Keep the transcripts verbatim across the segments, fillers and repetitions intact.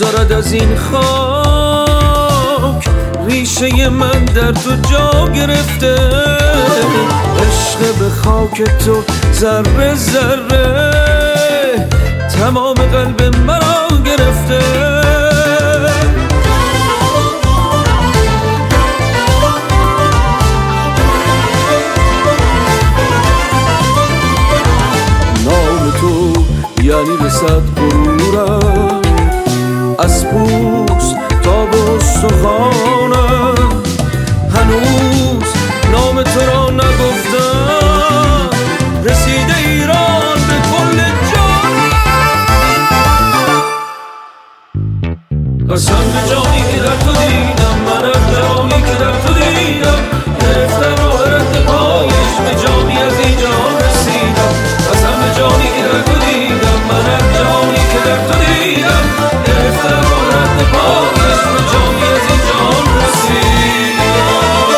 بگذارد از این خاک. ریشه من در تو جا گرفته، عشق به خاک تو ذره ذره تمام قلب مرا گرفته. نام تو یعنی رسد غرورم، از پوست تا به استخوانم. هنوز نام تو را نگفتم، رسیده ایران به کل جانم. قسم به جانی که در تو دیدم، من از جانی که در تو دیدم، گرفتم راه رد پایش به جانی از این جهان رسیدم. قسم به جانی که در تو دیدم، من از جانی که در تو دیدم، گرفتم راه رد پایش به جانی از این جهان رسیدم.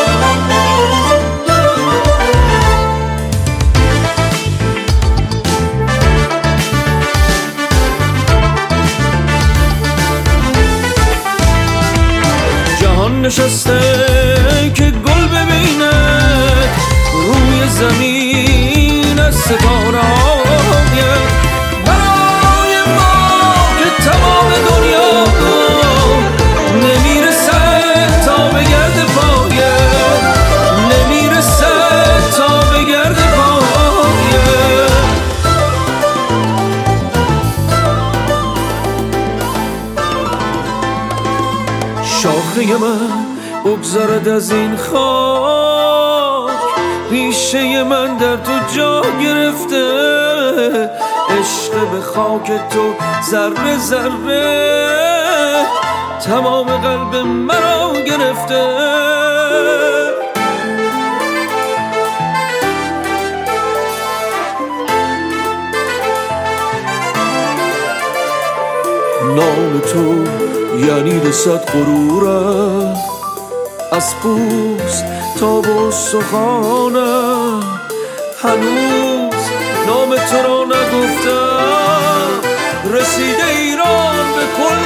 جهان نشسته که گل ببیند روی زمین از ستاره آید. برای ما که تمام دنیا نمیرسه تا به گرد پایه، نمیرسه تا به گرد پایه. شاخه من بگذارد از این خاک، ریشه من در تو جا گرفته، عشق به خاک تو ذره ذره تمام قلب مرا گرفته. نام تو یعنی رسد غرورم، از پوست تا به استخوانم. هنوز نام تو را نگفتم، رسیده ایران به کل